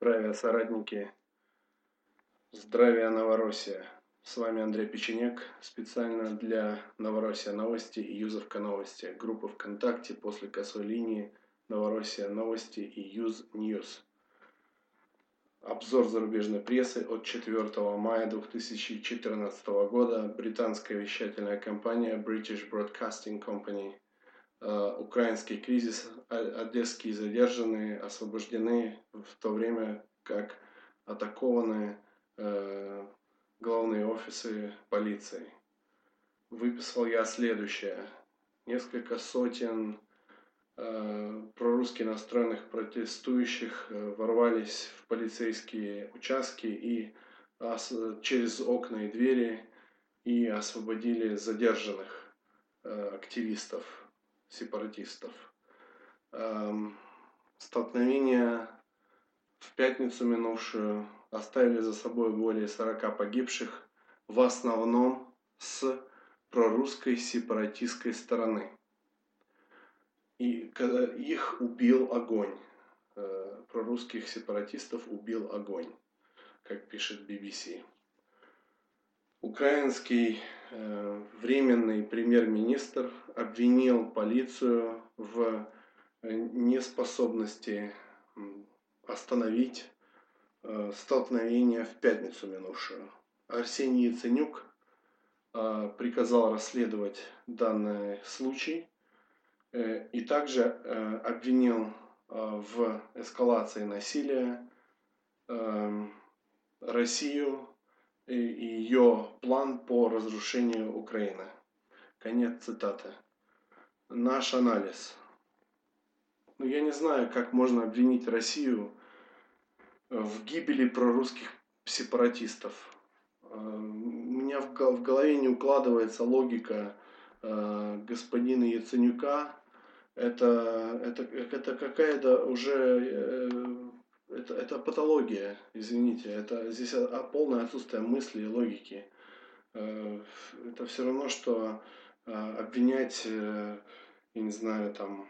Здравия, соратники! Здравия, Новороссия! С вами Андрей Печенек, специально для Новороссия Новости и Юзовка Новости, группа ВКонтакте после косой линии Новороссия Новости и Юз Ньюс. Обзор зарубежной прессы от 4 мая 2014 года. Британская вещательная компания British Broadcasting Company. Украинский кризис, одесские задержанные освобождены, в то время как атакованы главные офисы полиции. Выписал я следующее. Несколько сотен прорусски настроенных протестующих ворвались в полицейские участки и через окна и двери и освободили задержанных активистов, сепаратистов. Столкновения в пятницу минувшую оставили за собой более 40 погибших, в основном с прорусской сепаратистской стороны. И их убил огонь. Прорусских сепаратистов убил огонь, как пишет BBC. Украинский временный премьер-министр обвинил полицию в неспособности остановить столкновение в пятницу минувшую. Арсений Яценюк приказал расследовать данный случай и также обвинил в эскалации насилия Россию и ее план по разрушению Украины. Конец цитаты. Наш анализ. Я не знаю, как можно обвинить Россию в гибели прорусских сепаратистов. У меня в голове не укладывается логика господина Яценюка. Это какая-то уже... Это патология, извините. Здесь полное отсутствие мысли и логики. Это все равно, что обвинять, я не знаю, там,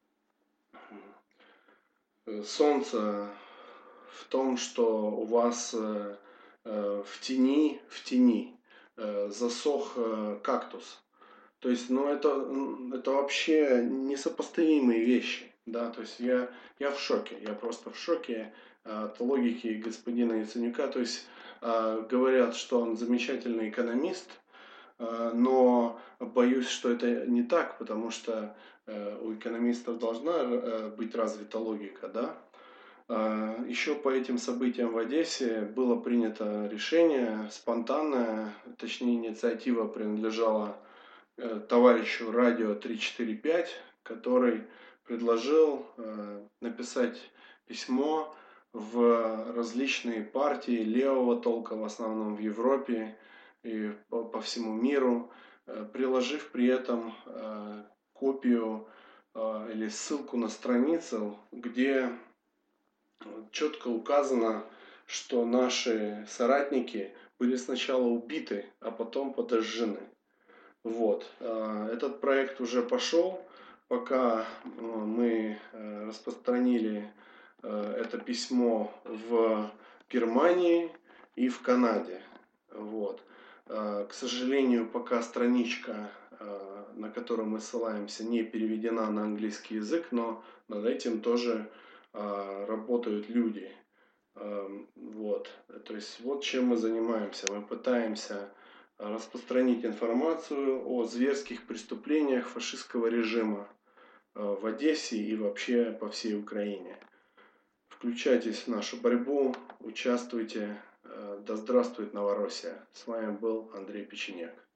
солнце в том, что у вас в тени засох кактус. То есть, это вообще несопоставимые вещи. Да? То есть я в шоке. Я просто в шоке от логики господина Яценюка. То есть говорят, что он замечательный экономист, но боюсь, что это не так, потому что у экономистов должна быть развита логика, да? Еще по этим событиям в Одессе было принято решение спонтанное, точнее инициатива принадлежала товарищу Радио 345, который предложил написать письмо в различные партии левого толка, в основном в Европе и по всему миру, приложив при этом копию или ссылку на страницу, где четко указано, что наши соратники были сначала убиты, а потом подожжены. Вот. Этот проект уже пошел, пока мы распространили это письмо в Германии и в Канаде. Вот. К сожалению, пока страничка, на которую мы ссылаемся, не переведена на английский язык, но над этим тоже работают люди. Вот. То есть вот чем мы занимаемся. Мы пытаемся распространить информацию о зверских преступлениях фашистского режима в Одессе и вообще по всей Украине. Включайтесь в нашу борьбу, участвуйте. Да здравствует Новороссия. С вами был Андрей Печенек.